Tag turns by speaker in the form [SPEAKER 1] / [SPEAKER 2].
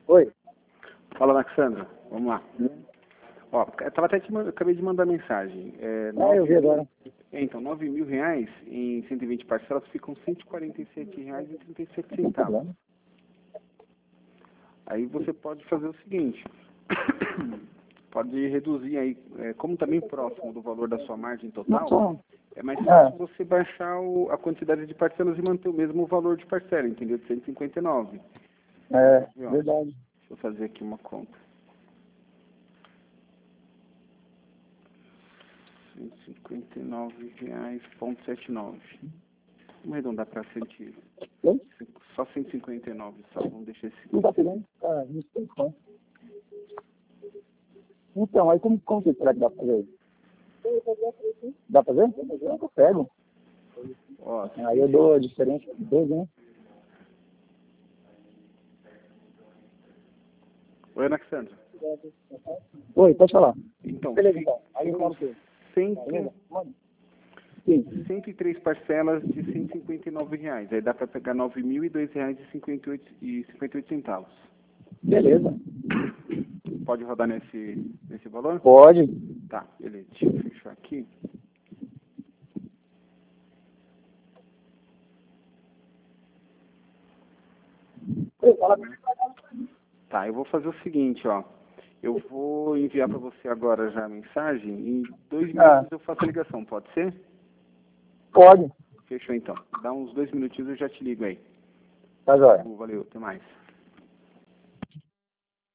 [SPEAKER 1] Oi.
[SPEAKER 2] Fala, Alexandra. Vamos lá. Ó, acabei de mandar mensagem.
[SPEAKER 1] Eu vi agora.
[SPEAKER 2] Então, R$ 9.000 em 120 parcelas ficam R$ 147,37.
[SPEAKER 1] Não tem problema.
[SPEAKER 2] Aí você pode fazer o seguinte. Pode reduzir aí, como está bem próximo do valor da sua margem total, é mais fácil você baixar a quantidade de parcelas e manter o mesmo valor de parcela, entendeu? De 159.
[SPEAKER 1] Verdade.
[SPEAKER 2] Deixa eu fazer aqui uma conta. R$ 159,79. Vamos arredondar para 100. Só 159, só. Vamos deixar esse.
[SPEAKER 1] Não tá pegando? Não sei como. Então, aí como que será que dá pra fazer? Dá pra fazer? Eu pego.
[SPEAKER 2] Ó,
[SPEAKER 1] Aí eu dou a diferença de 12, né?
[SPEAKER 2] Oi, Alexandre.
[SPEAKER 1] Oi, pode falar.
[SPEAKER 2] Então,
[SPEAKER 1] Beleza, então. Aí eu
[SPEAKER 2] ficam
[SPEAKER 1] mando você.
[SPEAKER 2] 103 parcelas de R$ 159. Aí dá para pegar R$ 9.002,58.
[SPEAKER 1] Beleza.
[SPEAKER 2] Pode rodar nesse valor?
[SPEAKER 1] Pode.
[SPEAKER 2] Tá, beleza. Deixa eu fechar aqui. Tá, eu vou fazer o seguinte, ó. Eu vou enviar para você agora já a mensagem. Em 2 minutos eu faço a ligação, pode ser?
[SPEAKER 1] Pode.
[SPEAKER 2] Fechou então. Dá uns 2 minutinhos e eu já te ligo aí.
[SPEAKER 1] Tá jóia.
[SPEAKER 2] Valeu, até mais.